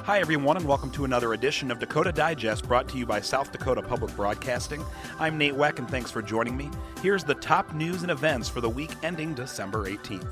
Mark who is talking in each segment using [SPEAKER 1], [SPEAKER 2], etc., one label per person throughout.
[SPEAKER 1] Hi, everyone, and welcome to another edition of Dakota Digest, brought to you by South Dakota Public Broadcasting. I'm Nate Weck, and thanks for joining me. Here's the top news and events for the week ending December 18th.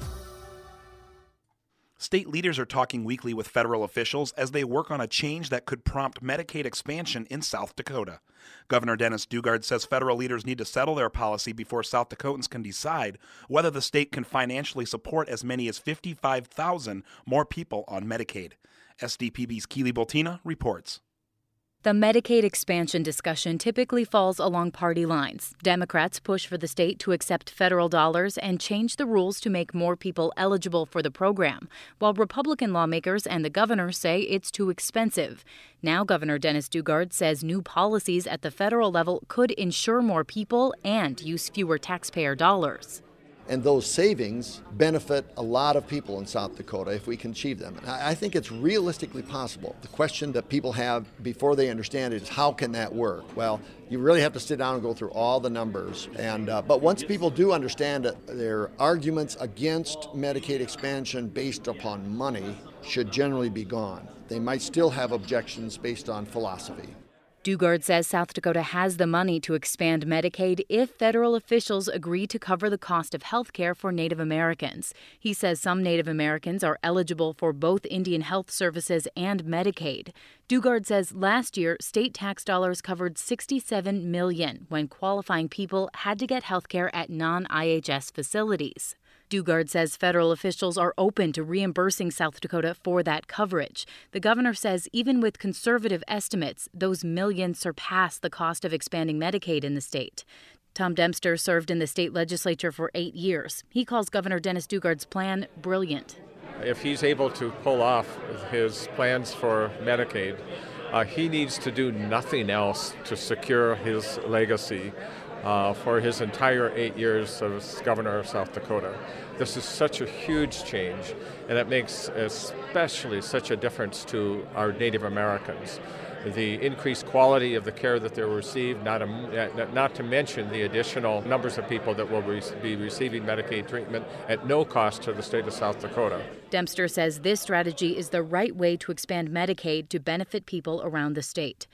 [SPEAKER 1] State leaders are talking weekly with federal officials as they work on a change that could prompt Medicaid expansion in South Dakota. Governor Dennis Daugaard says federal leaders need to settle their policy before South Dakotans can decide whether the state can financially support as many as 55,000 more people on Medicaid. SDPB's Keely Boltina reports.
[SPEAKER 2] The Medicaid expansion discussion typically falls along party lines. Democrats push for the state to accept federal dollars and change the rules to make more people eligible for the program, while Republican lawmakers and the governor say it's too expensive. Now Governor Dennis Daugaard says new policies at the federal level could insure more people and use fewer taxpayer dollars.
[SPEAKER 3] And those savings benefit a lot of people in South Dakota if we can achieve them. And I think it's realistically possible. The question that people have before they understand it is, how can that work? Well, you really have to sit down and go through all the numbers. But once people do understand that their arguments against Medicaid expansion based upon money should generally be gone. They might still have objections based on philosophy.
[SPEAKER 2] Daugaard says South Dakota has the money to expand Medicaid if federal officials agree to cover the cost of health care for Native Americans. He says some Native Americans are eligible for both Indian Health Services and Medicaid. Daugaard says last year, state tax dollars covered $67 million when qualifying people had to get health care at non-IHS facilities. Daugaard says federal officials are open to reimbursing South Dakota for that coverage. The governor says even with conservative estimates, those millions surpass the cost of expanding Medicaid in the state. Tom Dempster served in the state legislature for 8 years. He calls Governor Dennis Daugaard's plan brilliant.
[SPEAKER 4] If he's able to pull off his plans for Medicaid, he needs to do nothing else to secure his legacy for his entire 8 years as governor of South Dakota. This is such a huge change, and it makes especially such a difference to our Native Americans. The increased quality of the care that they receive, not to mention the additional numbers of people that will be receiving Medicaid treatment at no cost to the state of South Dakota.
[SPEAKER 2] Dempster says this strategy is the right way to expand Medicaid to benefit people around the state.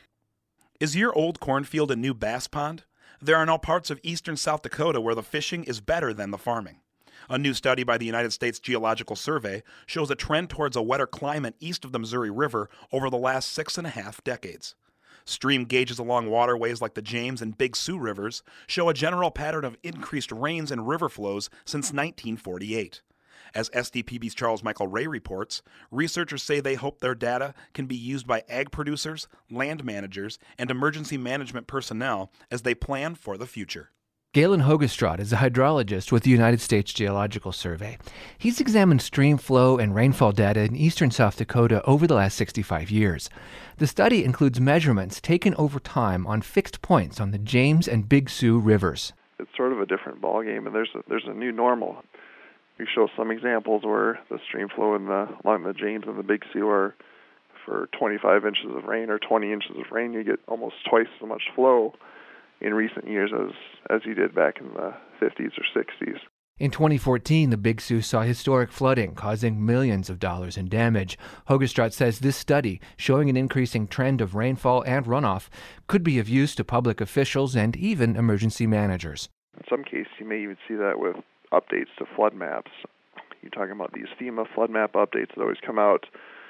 [SPEAKER 1] Is your old cornfield a new bass pond? There are now parts of eastern South Dakota where the fishing is better than the farming. A new study by the United States Geological Survey shows a trend towards a wetter climate east of the Missouri River over the last 6.5 decades. Stream gauges along waterways like the James and Big Sioux rivers show a general pattern of increased rains and river flows since 1948. As SDPB's Charles Michael Ray reports, researchers say they hope their data can be used by ag producers, land managers, and emergency management personnel as they plan for the future.
[SPEAKER 5] Galen Hogestrad is a hydrologist with the United States Geological Survey. He's examined stream flow and rainfall data in eastern South Dakota over the last 65 years. The study includes measurements taken over time on fixed points on the James and Big Sioux rivers.
[SPEAKER 6] It's sort of a different ballgame, and there's a new normal. We show some examples where the stream flow along the James and the Big Sioux are for 25 inches of rain or 20 inches of rain, you get almost twice as much flow in recent years as you did back in the 50s or 60s.
[SPEAKER 5] In 2014, the Big Sioux saw historic flooding, causing millions of dollars in damage. Hogestrad says this study, showing an increasing trend of rainfall and runoff, could be of use to public officials and even emergency managers.
[SPEAKER 6] In some cases, you may even see that with updates to flood maps. You're talking about these FEMA flood map updates that always come out.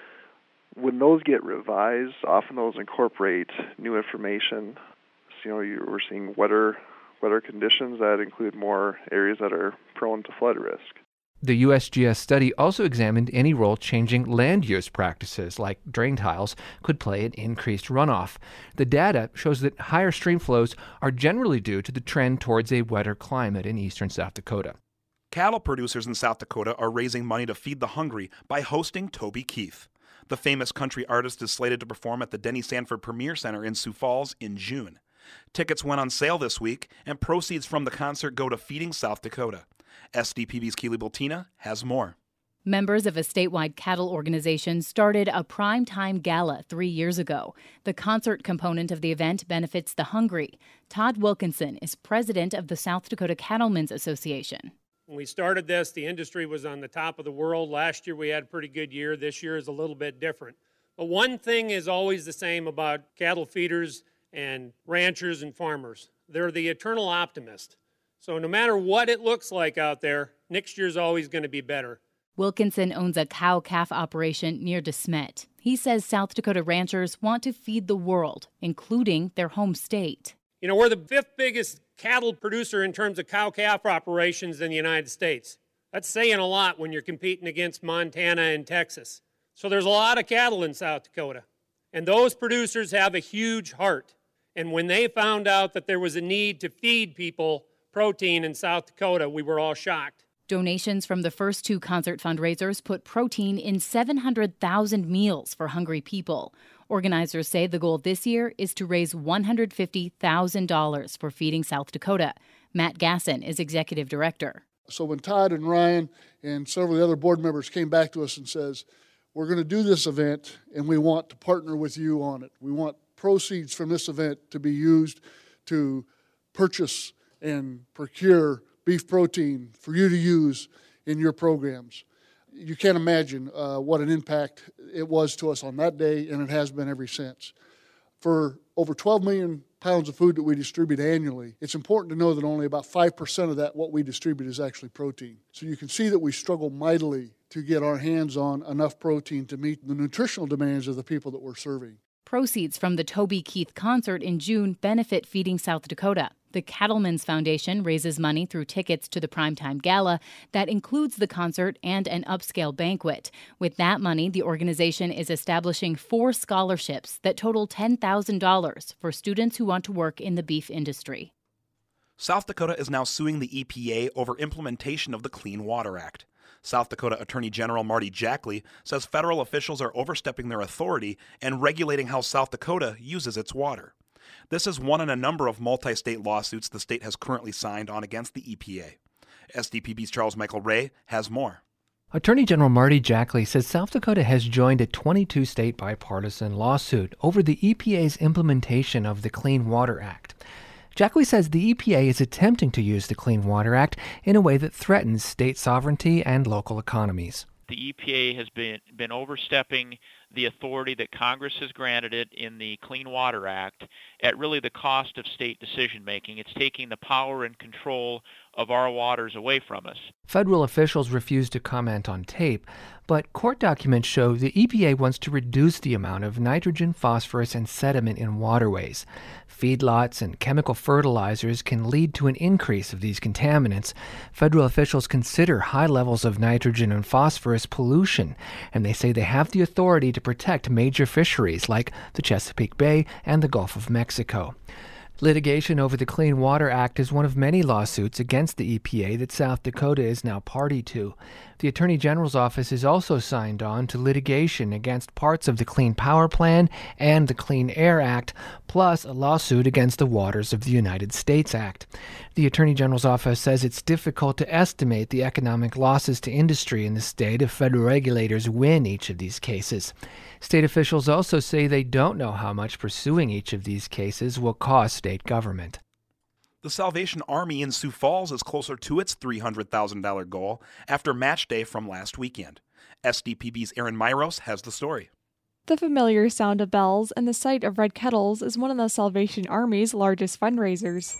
[SPEAKER 6] When those get revised, often those incorporate new information. So, we're seeing wetter conditions that include more areas that are prone to flood risk.
[SPEAKER 5] The USGS study also examined any role changing land use practices like drain tiles could play in increased runoff. The data shows that higher stream flows are generally due to the trend towards a wetter climate in eastern South Dakota.
[SPEAKER 1] Cattle producers in South Dakota are raising money to feed the hungry by hosting Toby Keith. The famous country artist is slated to perform at the Denny Sanford Premier Center in Sioux Falls in June. Tickets went on sale this week, and proceeds from the concert go to Feeding South Dakota. SDPB's Keely Boltina has more.
[SPEAKER 2] Members of a statewide cattle organization started a primetime gala 3 years ago. The concert component of the event benefits the hungry. Todd Wilkinson is president of the South Dakota Cattlemen's Association.
[SPEAKER 7] When we started this, the industry was on the top of the world. Last year we had a pretty good year. This year is a little bit different. But one thing is always the same about cattle feeders and ranchers and farmers. They're the eternal optimist. So no matter what it looks like out there, next year's always going to be better.
[SPEAKER 2] Wilkinson owns a cow-calf operation near De Smet. He says South Dakota ranchers want to feed the world, including their home state.
[SPEAKER 7] You know, we're the 5th biggest cattle producer in terms of cow-calf operations in the United States. That's saying a lot when you're competing against Montana and Texas. So there's a lot of cattle in South Dakota. And those producers have a huge heart. And when they found out that there was a need to feed people protein in South Dakota, we were all shocked.
[SPEAKER 2] Donations from the first 2 concert fundraisers put protein in 700,000 meals for hungry people. Organizers say the goal this year is to raise $150,000 for Feeding South Dakota. Matt Gasson is executive director.
[SPEAKER 8] So when Todd and Ryan and several of the other board members came back to us and says, we're going to do this event and we want to partner with you on it. We want proceeds from this event to be used to purchase and procure beef protein for you to use in your programs. You can't imagine what an impact it was to us on that day, and it has been ever since. For over 12 million pounds of food that we distribute annually, it's important to know that only about 5% of that, what we distribute, is actually protein. So you can see that we struggle mightily to get our hands on enough protein to meet the nutritional demands of the people that we're serving.
[SPEAKER 2] Proceeds from the Toby Keith concert in June benefit Feeding South Dakota. The Cattlemen's Foundation raises money through tickets to the primetime gala that includes the concert and an upscale banquet. With that money, the organization is establishing 4 scholarships that total $10,000 for students who want to work in the beef industry.
[SPEAKER 1] South Dakota is now suing the EPA over implementation of the Clean Water Act. South Dakota Attorney General Marty Jackley says federal officials are overstepping their authority and regulating how South Dakota uses its water. This is one in a number of multi-state lawsuits the state has currently signed on against the EPA. SDPB's Charles Michael Ray has more.
[SPEAKER 5] Attorney General Marty Jackley says South Dakota has joined a 22-state bipartisan lawsuit over the EPA's implementation of the Clean Water Act. Jackley says the EPA is attempting to use the Clean Water Act in a way that threatens state sovereignty and local economies.
[SPEAKER 9] The EPA has been overstepping the authority that Congress has granted it in the Clean Water Act at really the cost of state decision-making. It's taking the power and control of our waters away from us.
[SPEAKER 5] Federal officials refuse to comment on tape, but court documents show the EPA wants to reduce the amount of nitrogen, phosphorus, and sediment in waterways. Feedlots and chemical fertilizers can lead to an increase of these contaminants. Federal officials consider high levels of nitrogen and phosphorus pollution, and they say they have the authority to protect major fisheries like the Chesapeake Bay and the Gulf of Mexico. Litigation over the Clean Water Act is one of many lawsuits against the EPA that South Dakota is now party to. The Attorney General's office is also signed on to litigation against parts of the Clean Power Plan and the Clean Air Act, plus a lawsuit against the Waters of the United States Act. The Attorney General's office says it's difficult to estimate the economic losses to industry in the state if federal regulators win each of these cases. State officials also say they don't know how much pursuing each of these cases will cost state government.
[SPEAKER 1] The Salvation Army in Sioux Falls is closer to its $300,000 goal after match day from last weekend. SDPB's Aaron Myros has the story.
[SPEAKER 10] The familiar sound of bells and the sight of red kettles is one of the Salvation Army's largest fundraisers.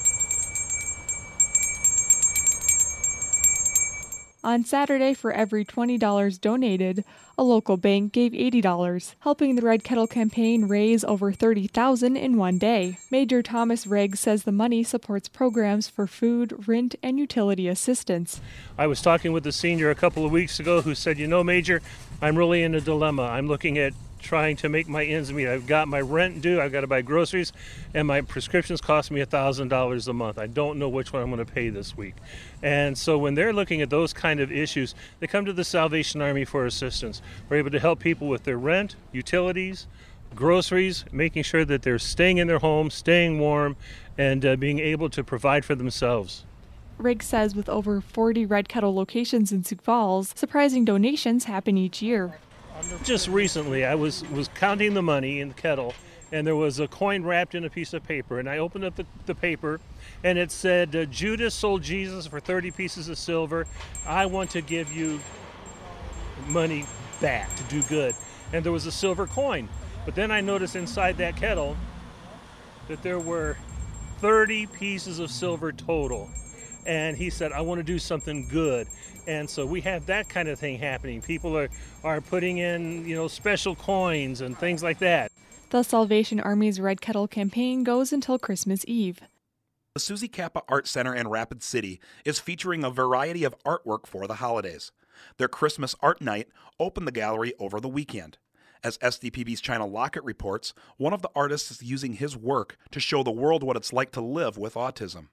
[SPEAKER 10] On Saturday, for every $20 donated, a local bank gave $80, helping the Red Kettle campaign raise over $30,000 in one day. Major Thomas Riggs says the money supports programs for food, rent, and utility assistance.
[SPEAKER 11] I was talking with a senior a couple of weeks ago who said, Major, I'm really in a dilemma. I'm looking at trying to make my ends meet. I've got my rent due, I've got to buy groceries, and my prescriptions cost me $1,000 a month. I don't know which one I'm going to pay this week. And so when they're looking at those kind of issues, they come to the Salvation Army for assistance. We're able to help people with their rent, utilities, groceries, making sure that they're staying in their homes, staying warm, and being able to provide for themselves.
[SPEAKER 10] Riggs says with over 40 Red Kettle locations in Sioux Falls, surprising donations happen each year.
[SPEAKER 11] Just recently, I was counting the money in the kettle, and there was a coin wrapped in a piece of paper, and I opened up the paper, and it said, Judas sold Jesus for 30 pieces of silver. I want to give you money back to do good. And there was a silver coin. But then I noticed inside that kettle that there were 30 pieces of silver total. And he said, I want to do something good. And so we have that kind of thing happening. People are putting in, special coins and things like that.
[SPEAKER 10] The Salvation Army's Red Kettle campaign goes until Christmas Eve.
[SPEAKER 1] The Susie Kappa Art Center in Rapid City is featuring a variety of artwork for the holidays. Their Christmas Art Night opened the gallery over the weekend. As SDPB's China Lockett reports, one of the artists is using his work to show the world what it's like to live with autism.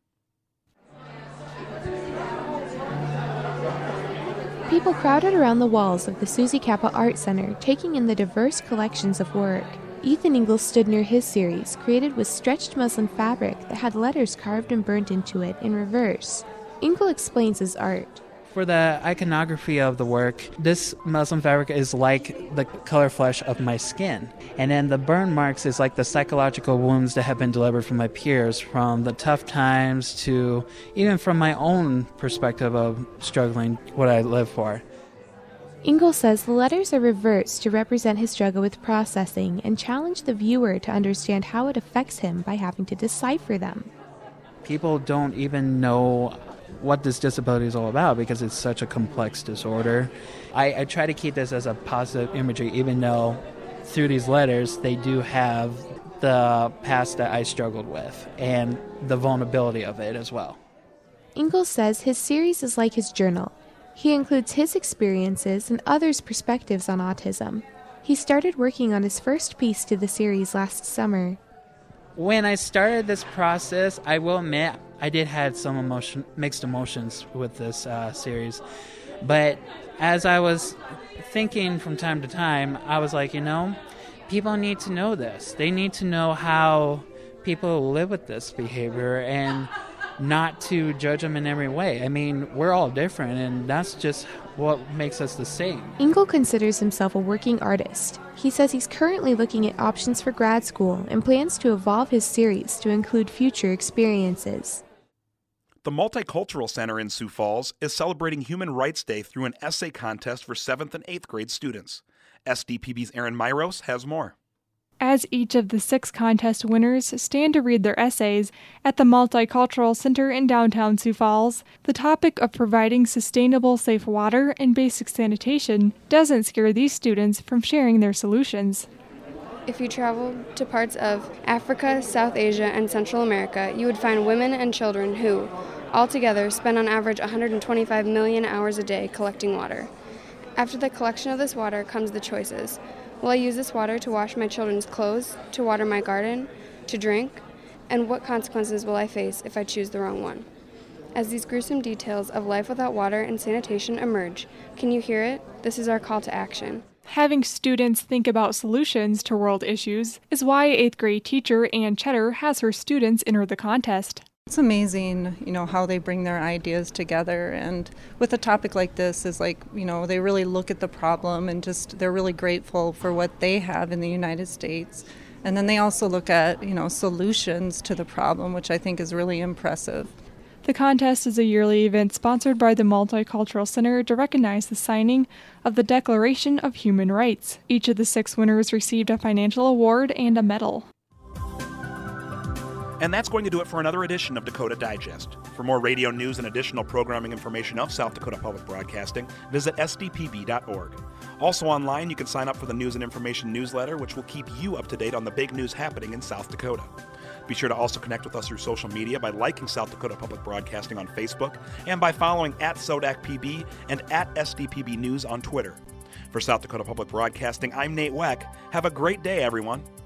[SPEAKER 12] People crowded around the walls of the Susie Kappa Art Center, taking in the diverse collections of work. Ethan Ingalls stood near his series, created with stretched muslin fabric that had letters carved and burnt into it in reverse. Ingalls explains his art.
[SPEAKER 13] For the iconography of the work, this muslin fabric is like the color flesh of my skin. And then the burn marks is like the psychological wounds that have been delivered from my peers, from the tough times to even from my own perspective of struggling what I live for.
[SPEAKER 12] Ingalls says the letters are reversed to represent his struggle with processing and challenge the viewer to understand how it affects him by having to decipher them.
[SPEAKER 13] People don't even know what this disability is all about because it's such a complex disorder. I try to keep this as a positive imagery, even though through these letters they do have the past that I struggled with and the vulnerability of it as well.
[SPEAKER 12] Ingalls says his series is like his journal. He includes his experiences and others' perspectives on autism. He started working on his first piece to the series last summer.
[SPEAKER 13] When I started this process, I will admit I did have some mixed emotions with this series. But as I was thinking from time to time, I was like, people need to know this. They need to know how people live with this behavior and not to judge them in every way. I mean, we're all different, and that's just what makes us the same.
[SPEAKER 12] Ingalls considers himself a working artist. He says he's currently looking at options for grad school and plans to evolve his series to include future experiences.
[SPEAKER 1] The Multicultural Center in Sioux Falls is celebrating Human Rights Day through an essay contest for 7th and 8th grade students. SDPB's Aaron Myros has more.
[SPEAKER 10] As each of the 6 contest winners stand to read their essays at the Multicultural Center in downtown Sioux Falls, the topic of providing sustainable, safe water and basic sanitation doesn't scare these students from sharing their solutions.
[SPEAKER 14] If you traveled to parts of Africa, South Asia, and Central America, you would find women and children who, altogether, spend on average 125 million hours a day collecting water. After the collection of this water comes the choices. Will I use this water to wash my children's clothes, to water my garden, to drink? And what consequences will I face if I choose the wrong one? As these gruesome details of life without water and sanitation emerge, can you hear it? This is our call to action.
[SPEAKER 10] Having students think about solutions to world issues is why 8th grade teacher Ann Cheddar has her students enter the contest.
[SPEAKER 15] It's amazing, how they bring their ideas together, and with a topic like this is like, they really look at the problem and they're really grateful for what they have in the United States. And then they also look at, solutions to the problem, which I think is really impressive.
[SPEAKER 10] The contest is a yearly event sponsored by the Multicultural Center to recognize the signing of the Declaration of Human Rights. Each of the 6 winners received a financial award and a medal.
[SPEAKER 1] And that's going to do it for another edition of Dakota Digest. For more radio news and additional programming information of South Dakota Public Broadcasting, visit sdpb.org. Also online, you can sign up for the News and Information newsletter, which will keep you up to date on the big news happening in South Dakota. Be sure to also connect with us through social media by liking South Dakota Public Broadcasting on Facebook and by following @SODACPB and @SDPB News on Twitter. For South Dakota Public Broadcasting, I'm Nate Weck. Have a great day, everyone.